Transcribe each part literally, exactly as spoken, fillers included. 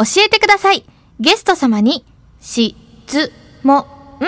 教えてください。ゲスト様に質問。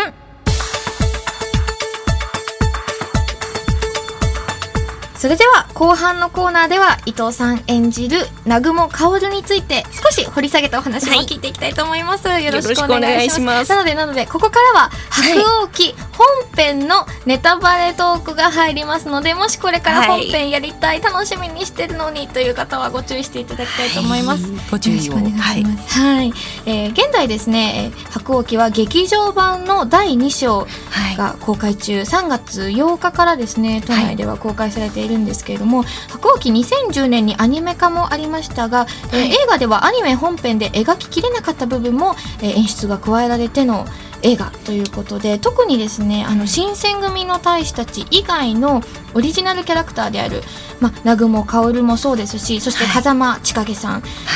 それでは後半のコーナーでは伊藤さん演じる南雲薫について少し掘り下げたお話も聞いていきたいと思います、はい、よろしくお願いします。なのでなのでここからは白鸚記本編のネタバレトークが入りますので、もしこれから本編やりたい、はい、楽しみにしてるのにという方はご注意していただきたいと思います、はい、 ご注意をお願いします。はい、 はい、えー、現在ですね白鸚記は劇場版のだいに章が公開中、はい、さんがつようかからですね都内では公開されているんですけれども、はい、白鸚記にせんじゅうねんにアニメ化もありましたが、はい、えー、映画ではアニメ本編で描ききれなかった部分も、えー、演出が加えられての映画ということで、特にですねあの新選組の大使たち以外のオリジナルキャラクターである、ま、南雲薫もそうですし、そして風間千景さん、はい、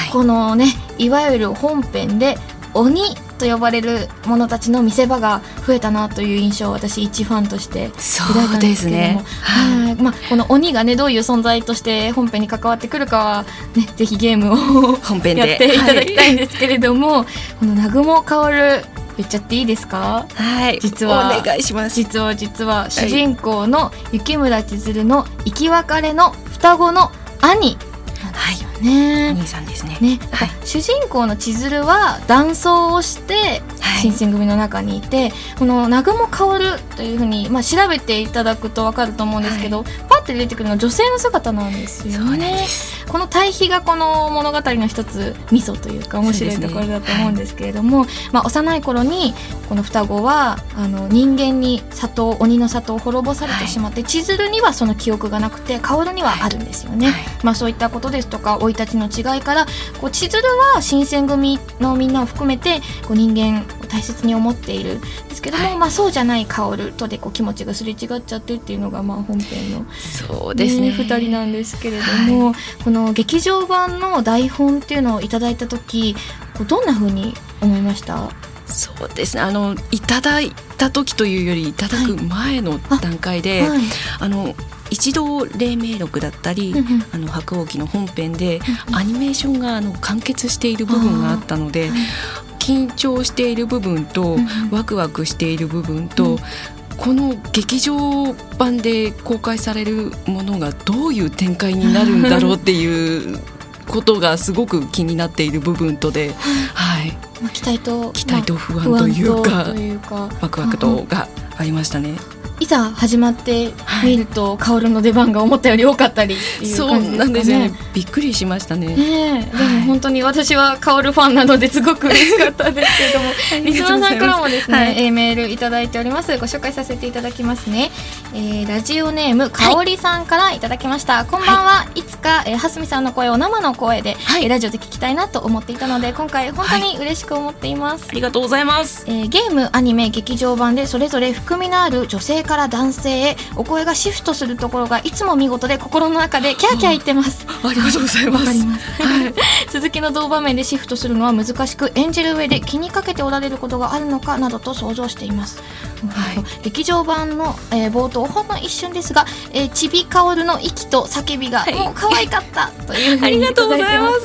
このねいわゆる本編で鬼と呼ばれる者たちの見せ場が増えたなという印象を私一ファンとして抱いたんですけども、そうですね、はい、まあ、この鬼がねどういう存在として本編に関わってくるかは、ね、ぜひゲームを本編でやっていただきたいんですけれども、はい、この南雲薫言っちゃっていいですか？ はい、 実はお願いします。 実は実は主人公の雪村千鶴の生き別れの双子の兄なんですよね。 はい、お兄さんですね。 ね、はい、主人公の千鶴は男装をして新選組の中にいて、はい、この南雲薫というふうに、まあ、調べていただくと分かると思うんですけど、はい、パッて出てくるのは女性の姿なんですよね。 そうなんです。 この対比がこの物語の一つミソというか面白いところだと思うんですけれども、ね、はい、まあ、幼い頃にこの双子はあの人間に里鬼の里を滅ぼされてしまって、はい、千鶴にはその記憶がなくて薫にはあるんですよね、はい、まあ、そういったことですとか生い立ちの違いからこう千鶴は新選組のみんなを含めてこう人間を大切に思っているんですけども、はい、まあ、そうじゃない薫とでこう気持ちがすれ違っちゃってっていうのがまあ本編の、 そうですね、 ふたりなんですけれども、はい、この劇場版の台本っていうのをいただいた時こうどんな風に思いました？ そうですね、あのいただいた時というよりいただく前の段階で、はい、あ、はい、あの一度黎明録だったり、うんうん、あの白鸚記の本編で、うんうん、アニメーションがあの完結している部分があったので、はい、緊張している部分と、うんうん、ワクワクしている部分と、うん、この劇場版で公開されるものがどういう展開になるんだろうっていうことがすごく気になっている部分とで、はい、 まあ、期待と期待と不安というか、 まあ、というかワクワクとがありましたね。 いざ始まってみると、はい、薫の出番が思ったより多かったりっていう感じですかね。 そうなんですよね、びっくりしましたね。 ね、でも本当に私は薫ファンなのですごく嬉しかったですけれどもリスナーさんからもですね、はい、メールいただいております。ご紹介させていただきますね、えー、ラジオネームかおりさんからいただきました、はい、こんばんは、はい、いつか、えー、はすみさんの声を生の声で、はい、ラジオで聞きたいなと思っていたので今回本当に嬉しく思っています、はい、 ありがとうございます、 えー、ゲームアニメ劇場版でそれぞれ含みのある女性から男性へお声がシフトするところがいつも見事で心の中でキャーキャー言ってます。 ありがとうございます。わかります、 はい、続きの同場面でシフトするのは難しく演じる上で気にかけておられることがあるのかなどと想像しています、はい、劇場版の、えー、冒頭ほんの一瞬ですが、えー、ちびかおるの息と叫びがもう可愛かったというふうにいただいてます。ありがとうございます。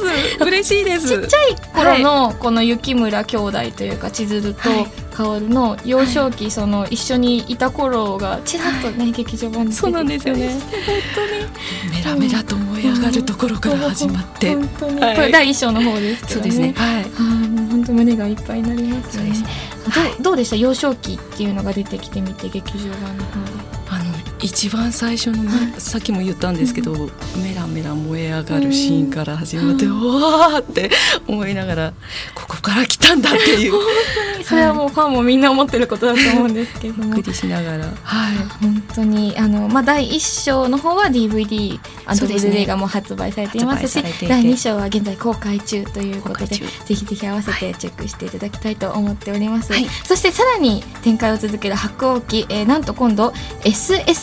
嬉しいです。 ちっちゃい頃のこの雪村兄弟というか千鶴と、はい、薫の幼少期、はい、その一緒にいた頃がちらっとね、はい、劇場版に出てきたりして、そうなんですよね、本当にメラメラと燃え上がるところから始まって、 本当に、はい、これだいいっ章の方ですけどね。そうですね、はい、あ、もう本当胸がいっぱいになりますね。そうですね、はい、ど, どうでした幼少期っていうのが出てきてみて劇場版の方で。 あの一番最初の、はい、さっきも言ったんですけど、うん、メラメラ燃え上がるシーンから始まって、うん、わーって思いながらここから来たんだっていう本当にそれはもうファンもみんな思ってることだと思うんですけどもびっくりしながら、 はい、本当にあの、まあ、だいいっ章の方は ディーブイディー ブルーレイがもう発売されていますし、だいに章は現在公開中ということでぜひぜひ合わせてチェックしていただきたいと思っております、はい、そしてさらに展開を続ける白鸚記、えー、なんと今度 エスエス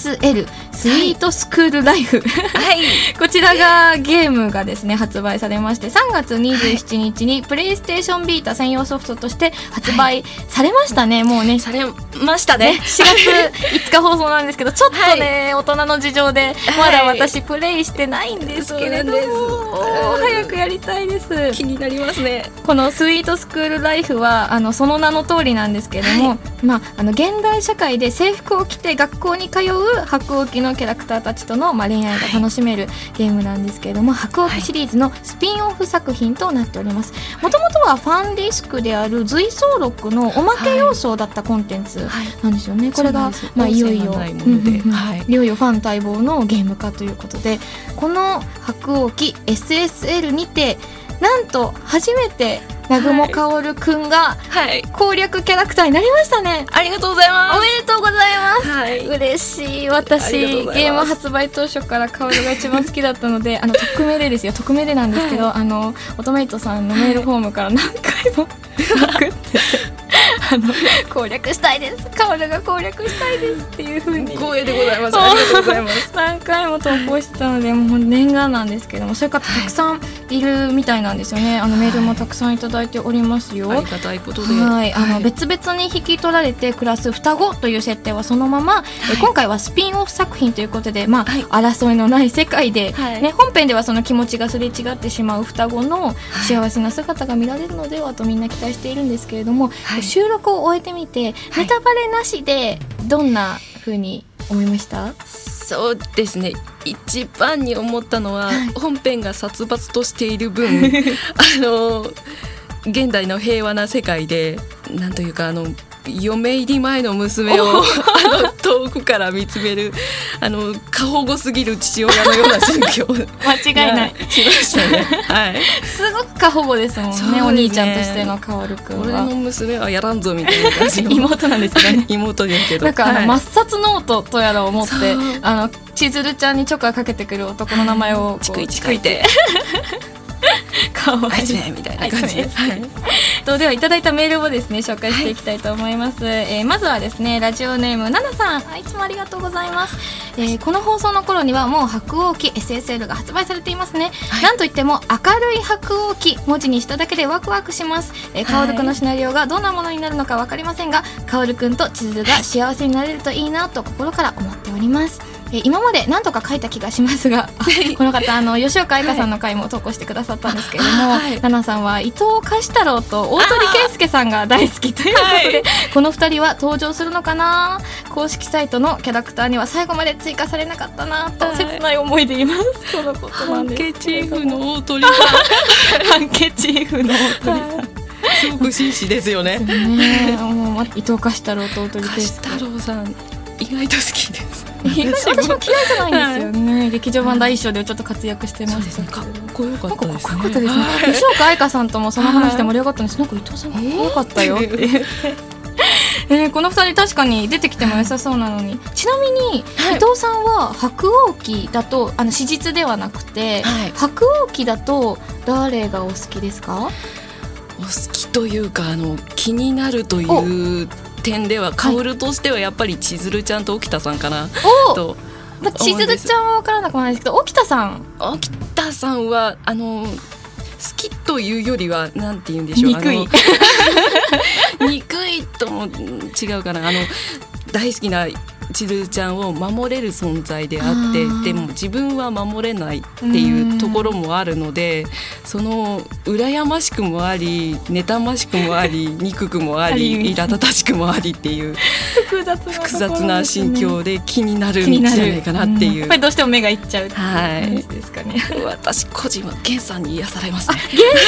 スエル スイートスクールライフ、 はい、 こちらがゲームがですね発売されまして、さんがつにじゅうしちにちにプレイステーションビータ専用ソフトとして発売されましたね、はい、もうねされましたね。 しがついつか放送なんですけど、ちょっとね、はい、大人の事情でまだ私プレイしてないんですけれども、はい、早くやりたいです。 気になりますね。 このスイートスクールライフはあのその名の通りなんですけれども、はい、まあ、あの現代社会で制服を着て学校に通う白鸚のキャラクターたちとの、まあ、恋愛が楽しめるゲームなんですけれども、白鸚シリーズのスピンオフ作品となっております。もともとはファンディスクである随想録のおまけ要素だったコンテンツなんですよね、はい、これが、まあ、いよいよいよいよファン待望のゲーム化ということで、この白鸚 エスエスエル にてなんと初めて南雲薫くんが攻略キャラクターになりましたね、 はい、ありがとうございます。 おめでとうございます、 はい、 嬉しい。私ゲーム発売当初から薫が一番好きだったのであの匿名でですよ、匿名でなんですけど、はい、あのオトメイトさんのメールフォームから何回も送ってあの攻略したいです、薫が攻略したいですっていう風に光栄でございます。ありがとうございます何回も投稿してたのでもう念願なんですけども、そういう方たくさんいるみたいなんですよね。あのメールもたくさんいただいておりますよ。 ありがたいことで、 はい、あの別々に引き取られて暮らす双子という設定はそのまま、はい、え今回はスピンオフ作品ということで、まあはい、争いのない世界で、はいね、本編ではその気持ちがすれ違ってしまう双子の幸せな姿が見られるのではとみんな期待しているんですけれども、はい、収録を終えてみて、はい、ネタバレなしでどんな風に思いました？ そうですね、一番に思ったのは、はい、本編が殺伐としている分あの現代の平和な世界でなんというかあの嫁入り前の娘をあの遠くから見つめるあの過保護すぎる父親のような心境間違いないしましたね、はい、 すごく過保護ですもん ね, ねお兄ちゃんとしての薫くんは。 俺の娘はやらんぞみたいな感じの妹なんですけどね妹ですけど、 なんかあの、 はい、 抹殺ノートとやらを持ってあの千鶴ちゃんにチョコがかけてくる男の名前をチクイチクイてかわいいねみたいな感じです。 とではいただいたメールをですね紹介していきたいと思います、はい、えー、まずはですねラジオネームナナさん、いつもありがとうございます、えー、この放送の頃にはもう白鸚記 エスエスエル が発売されていますね、はい、なんといっても明るい白鸚記文字にしただけでワクワクします、えー、薫くんのシナリオがどんなものになるのか分かりませんが、薫くんと千鶴が幸せになれるといいなと心から思っております。え今まで何とか書いた気がしますがこの方あの吉岡愛香さんの回も投稿してくださったんですけれども、はい、ナナさんは伊藤貸太郎と大鳥圭介さんが大好きということで、はい、このふたりは登場するのかな。公式サイトのキャラクターには最後まで追加されなかったなと切ない思いでいます、はい、そのことなんですけど、 ハンケチーフの大鳥さんハンケチーフの大鳥さん、はい、 すごく紳士ですよね。 ねもう伊藤貸太郎と大鳥圭介、 貸太郎さん意外と好きです。 私も嫌いじゃないんですよね、はい、劇場版第一章でちょっと活躍してましたけど、 かっこよかったですね。 かっこよかったですね。吉岡愛香さんともその話で盛り上がったんです。なんか伊藤さんかっこよかったよって言ってえー、このふたり確かに出てきても良さそうなのに、ちなみに、はい、伊藤さんは白鸚記だとあの史実ではなくて、はい、白鸚記だと誰がお好きですか？ お好きというかあの気になるという点では薫としてはやっぱり千鶴ちゃんと沖田さんかなと。 まあ、千鶴ちゃんは分からなくもないですけど、沖田さん沖田さんはあの好きというよりはなんて言うんでしょう、 憎い憎いとも違うかな、あの大好きな千鶴ちゃんを守れる存在であって、でも自分は守れないっていうところもあるので、その羨ましくもあり妬ましくもあり憎くもあり苛立たしくもありっていう複雑な、 複雑な心境で気になるんじゃないかなっていう、 やっぱりどうしても目がいっちゃうっていう感じですかね、 はい、私個人は源さんに癒されますね。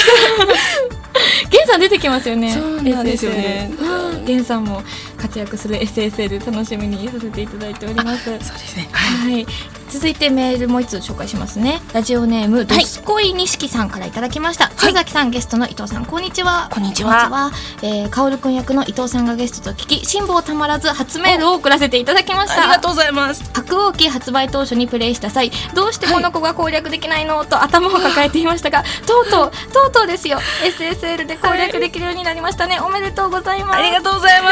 源さん出てきますよね。 そうなんですよね。 源さんも活躍する エスエスエル 楽しみにさせていただいております。そうですね、 はい、はい、続いてメールもう一つ紹介しますね。ラジオネームどすこいにしきさんからいただきました。はい、崎さんゲストの伊藤さんこんにちは。 こんにちは。 えー、薫くん役の伊藤さんがゲストと聞き辛抱たまらず初メールを送らせていただきました。 ありがとうございます。 白鸚記発売当初にプレイした際、どうしてこの子が攻略できないの、はい、と頭を抱えていましたが、とうとうとうとうですよ エスエスエル で攻略できるようになりましたね。おめでとうございます。 ありがとうございます。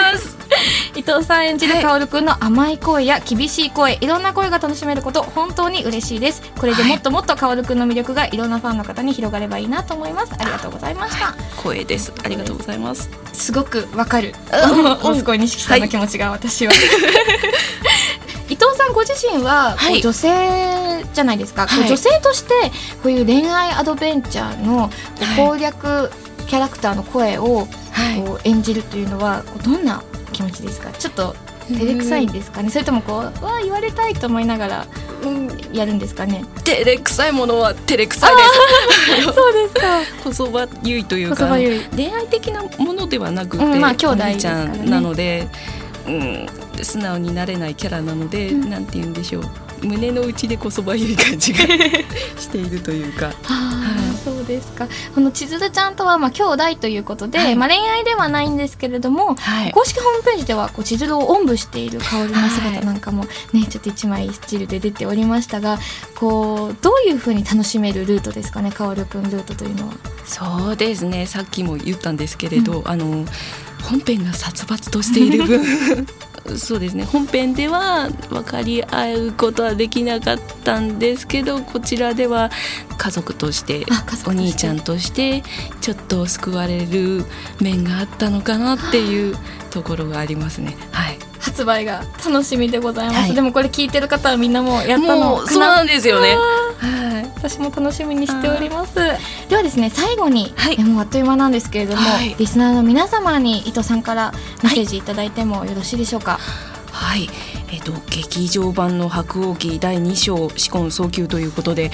伊藤さん演じる薫くんの甘い声や厳しい声、いろんな声が楽しめること本当に嬉しいです。これでもっともっと薫くんの魅力がいろんなファンの方に広がればいいなと思います。ありがとうございました。はい、 光栄です。ありがとうございます。 すごくわかる大須鯉錦さんの気持ちが私は、はい、伊藤さんご自身はこう女性じゃないですか、はい、こう女性としてこういう恋愛アドベンチャーの攻略キャラクターの声をこう演じるというのはどんな気持ちですか？ちょっと照れくさいんですかね、それともこうわー言われたいと思いながらやるんですかね？ 照れくさいものは照れくさいです。 そうですか。 こそばゆいというか恋愛的なものではなくて、 うんまあ、兄弟お兄ちですからね、 ゃんなので、うん、素直になれないキャラなので、うん、なんて言うんでしょう、胸の内でこそばゆい感じがしているというか。 はい、そうですか。この千鶴ちゃんとはまあ兄弟ということで、はい、まあ、恋愛ではないんですけれども、はい、公式ホームページではこう千鶴をおんぶしている香りの姿なんかもね、はい、ちょっと一枚スチルで出ておりましたが、こうどういう風に楽しめるルートですかね、香くんルートというのは。 そうですね、さっきも言ったんですけれど、うん、あの本編が殺伐としている分そうですね、本編では分かり合うことはできなかったんですけど、こちらでは家族としてお兄ちゃんとしてちょっと救われる面があったのかなっていうところがありますね。はい、 発売が楽しみでございます。はい、でもこれ聞いてる方はみんなもうやったのかな。 そうなんですよね。 はい、私も楽しみにしております。ではですね、最後に、はい、もうあっという間なんですけれども、はい、リスナーの皆様に伊藤さんからメッセージいただいてもよろしいでしょうか？ はい、えーと、劇場版の白鸚記だいに章紫紺早急ということで、はい、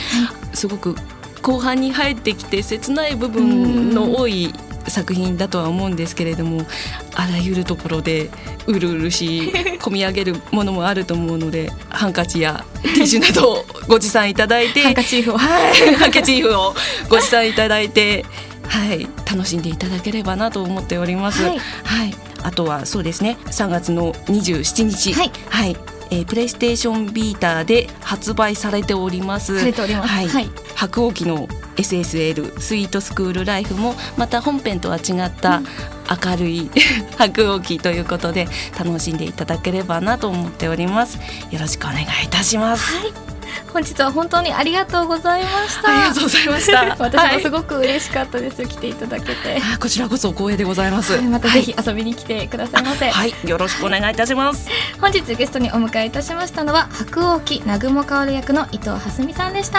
すごく後半に入ってきて切ない部分の多い作品だとは思うんですけれども、あらゆるところでうるうるしい込み上げるものもあると思うので、ハンカチやティッシュなどをご持参いただいてハンカチーフを、 はい、ハンカチーフをご持参いただいて、はい、楽しんでいただければなと思っております。はい、はい、あとはそうですね、さんがつのにじゅうしちにち、はい、はい、えー、プレイステーションビーターで発売されておりますされております、はいはい、 白鸚記の エスエスエル スイートスクールライフもまた本編とは違った明るい、うん、白鸚記ということで楽しんでいただければなと思っております。よろしくお願いいたします。 はい、本日は本当にありがとうございました。 ありがとうございました私もすごく嬉しかったです、はい、来ていただけて。 こちらこそ光栄でございます。はい、 またぜひ遊びに来てくださいませ。 はい、よろしくお願いいたします。 本日ゲストにお迎えいたしましたのは白鸚記南雲薫役の伊藤蓮美さんでした。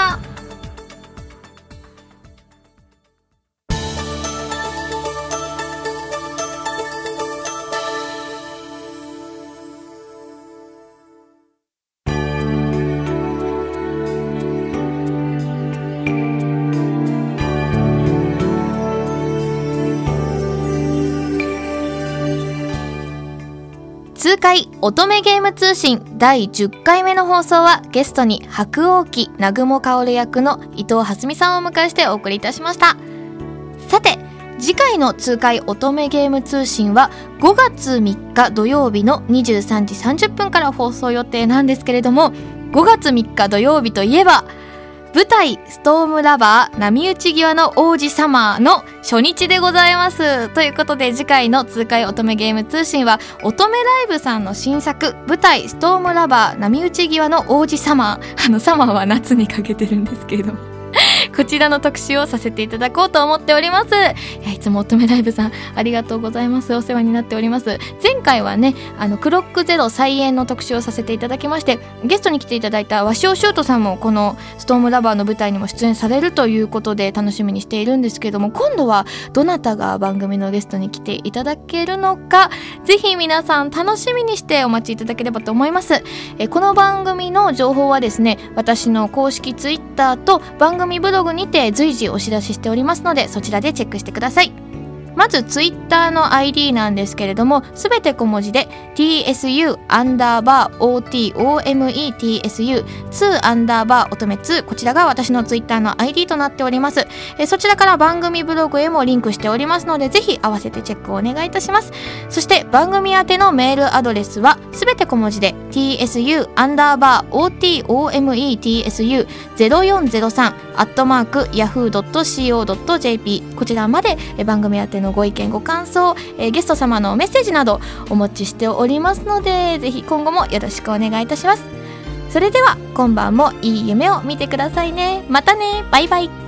痛快乙女ゲーム通信だいじゅっかいめの放送はゲストに白鸚記南雲薫役の伊藤蓮美さんをお迎えしてお送りいたしました。さて次回の痛快乙女ゲーム通信はごがつみっか土曜日のにじゅうさんじさんじゅっぷんから放送予定なんですけれども、ごがつみっか土曜日といえば舞台ストームラバー波打ち際の王子様の初日でございます。ということで次回の痛快乙女ゲーム通信は乙女ライブさんの新作舞台ストームラバー波打ち際の王子様、あのサマーは夏にかけてるんですけれどもこちらの特集をさせていただこうと思っております。いやいつも乙女ライブさんありがとうございます。お世話になっております。前回はねあのクロックゼロ再演の特集をさせていただきまして、ゲストに来ていただいた鷲尾修斗さんもこのストームラバーの舞台にも出演されるということで楽しみにしているんですけれども、今度はどなたが番組のゲストに来ていただけるのか、ぜひ皆さん楽しみにしてお待ちいただければと思います。えこの番組の情報はですね、私の公式ツイッターと番組ブログにて随時お知らせしておりますので、そちらでチェックしてください。まずツイッターの アイディー なんですけれども、すべて小文字で ティーエスユー アンダーバー オーティーオーエムイーティーエスユー ツー アンダーバー乙女ツー、こちらが私のツイッターの アイディー となっております。えそちらから番組ブログへもリンクしておりますので、ぜひ合わせてチェックをお願いいたします。そして番組宛てのメールアドレスはすべて小文字で ティーエスユー アンダーバー オーティーオーエムイーティーエスユー ゼロよんゼロさん アットマークヤフー ドット シーオー ドット ジェーピー、 こちらまで番組宛てののご意見ご感想、えー、ゲスト様のメッセージなどお待ちしておりますので、ぜひ今後もよろしくお願いいたします。それでは今晩もいい夢を見てくださいね。またね、バイバイ。